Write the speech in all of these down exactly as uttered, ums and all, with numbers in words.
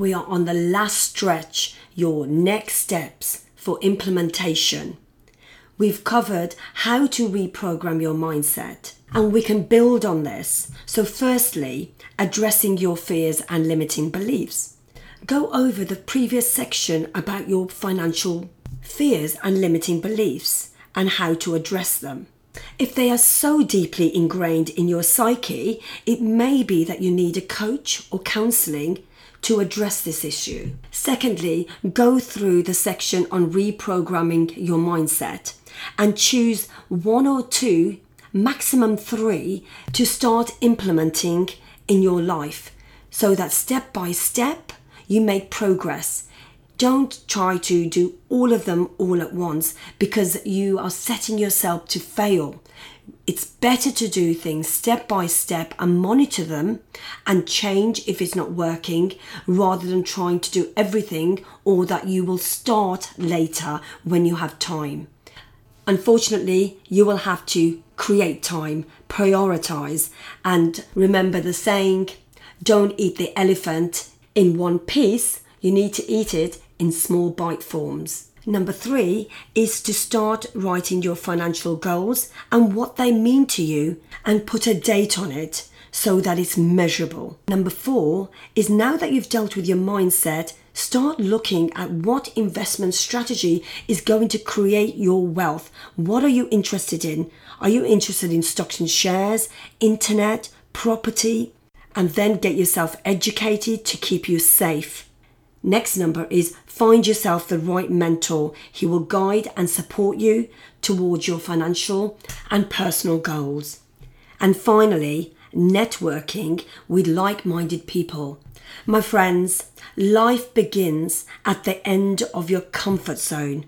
we are on the last stretch, your next steps for implementation. We've covered how to reprogram your mindset, and we can build on this. So firstly, addressing your fears and limiting beliefs. Go over the previous section about your financial fears and limiting beliefs and how to address them. If they are so deeply ingrained in your psyche, it may be that you need a coach or counselling to address this issue. Secondly, go through the section on reprogramming your mindset and choose one or two, maximum three, to start implementing in your life so that step by step you make progress. Don't try to do all of them all at once because you are setting yourself to fail. It's better to do things step by step and monitor them and change if it's not working, rather than trying to do everything, or that you will start later when you have time. Unfortunately, you will have to create time, prioritize, and remember the saying, don't eat the elephant in one piece. You need to eat it in small bite forms. Number three is to start writing your financial goals and what they mean to you and put a date on it so that it's measurable. Number four is, now that you've dealt with your mindset, start looking at what investment strategy is going to create your wealth. What are you interested in? Are you interested in stocks and shares, internet, property? And then get yourself educated to keep you safe. Next number is find yourself the right mentor. He will guide and support you towards your financial and personal goals. And finally, networking with like-minded people. My friends, life begins at the end of your comfort zone,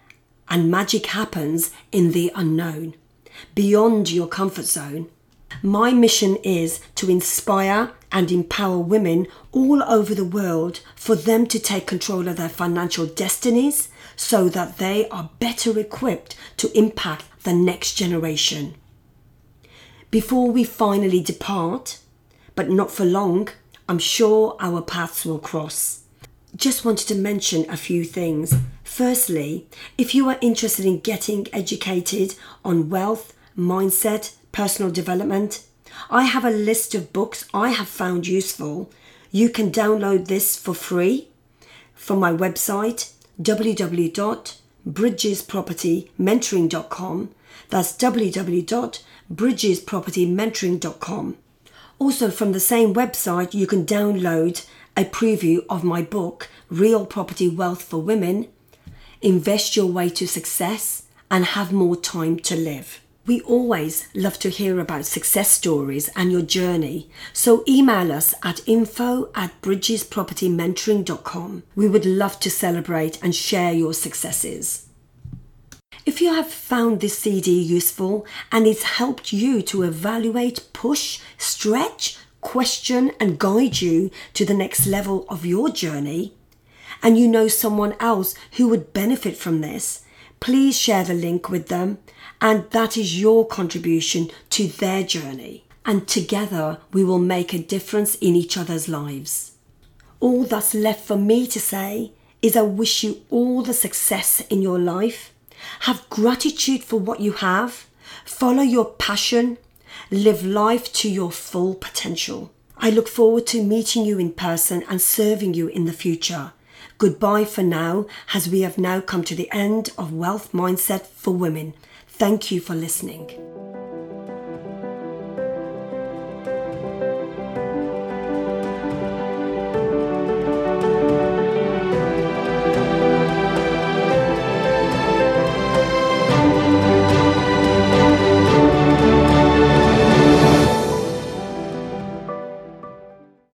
and magic happens in the unknown, beyond your comfort zone. My mission is to inspire and empower women all over the world for them to take control of their financial destinies so that they are better equipped to impact the next generation. Before we finally depart, but not for long, I'm sure our paths will cross. Just wanted to mention a few things. Firstly, if you are interested in getting educated on wealth, mindset, personal development, I have a list of books I have found useful. You can download this for free from my website, w w w dot bridges property mentoring dot com. That's w w w dot bridges property mentoring dot com. Also from the same website, you can download a preview of my book, Real Property Wealth for Women, Invest Your Way to Success and Have More Time to Live. We always love to hear about success stories and your journey, so email us at info at bridges property mentoring dot com. We would love to celebrate and share your successes. If you have found this C D useful and it's helped you to evaluate, push, stretch, question and guide you to the next level of your journey, and you know someone else who would benefit from this, please share the link with them, and that is your contribution to their journey. And together we will make a difference in each other's lives. All that's left for me to say is I wish you all the success in your life. Have gratitude for what you have. Follow your passion. Live life to your full potential. I look forward to meeting you in person and serving you in the future. Goodbye for now, as we have now come to the end of Wealth Mindset for Women. Thank you for listening.